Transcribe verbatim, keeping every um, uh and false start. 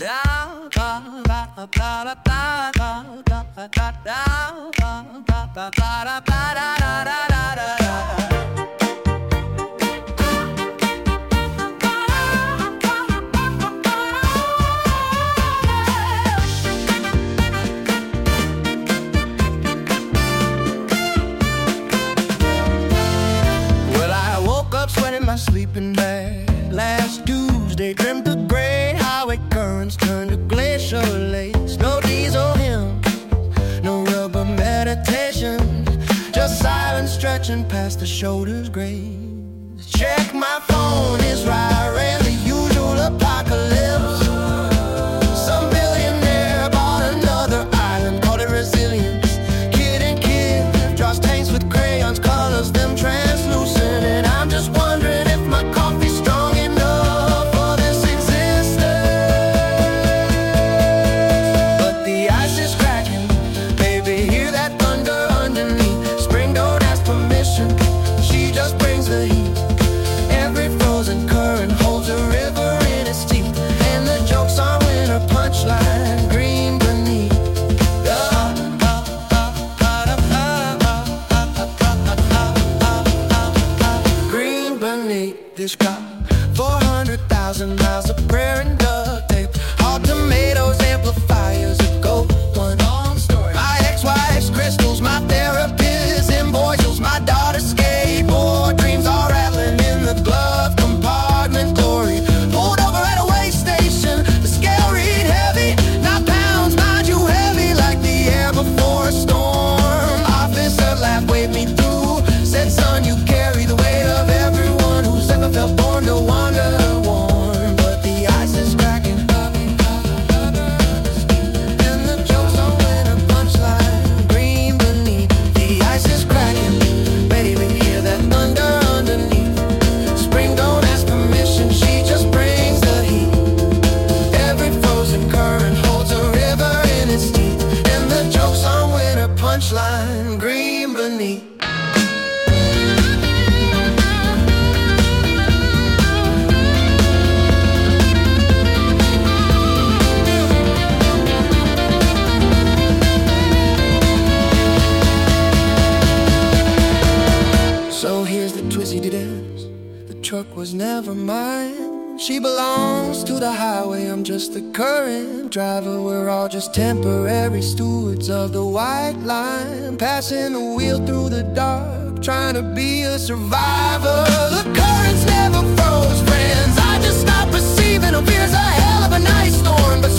Sweating my sleeping bag. Last Tuesday, dreamt the great highway currents turned to glacial lakes. No diesel hymns, no rubber meditation, just silence stretching past the shoulders graze. Check my phone, it's right, ran the usual apocalypse. Some billionaire bought another island, called it resilience. Kid and kid draws tanks with crayons, colors them translucent. And I'm just wondering if my coffee's strong enough for this existence. But the ice is cracking, baby, hear that thunder underneath. Spring don't ask permission, she just brings the heat. Every frozen current holds a river in its teeth, and the jokes are winter punchline, green beneath. Green beneath this crop, four hundred thousand miles of prayer and duct tape. All tomatoes, amplifiers, a goat one. My ex-wife's crystals, my therapist invoices, my daughter's skateboard dreams are rattling in the glove compartment. Dory pulled over at a way station, the scale read heavy, not pounds, mind you, heavy like the air before a storm. Officer laughed, waved me through, said, son, you carry the weight of everyone who's ever felt born to wander warm. But the ice is cracking, and the jokes on winter punchline, green beneath. The ice is cracking, baby, hear that thunder underneath. Spring don't ask permission, she just brings the heat. Every frozen current holds a river in its teeth, and the jokes on winter punchline, green beneath. So here's the twisty dance, the truck was never mine. She belongs to the highway, I'm just the current driver. We're all just temporary stewards of the white line, passing the wheel through the dark, trying to be a survivor. The currents never froze, friends, I just stopped perceiving them. Fear's a hell of a nice storm, but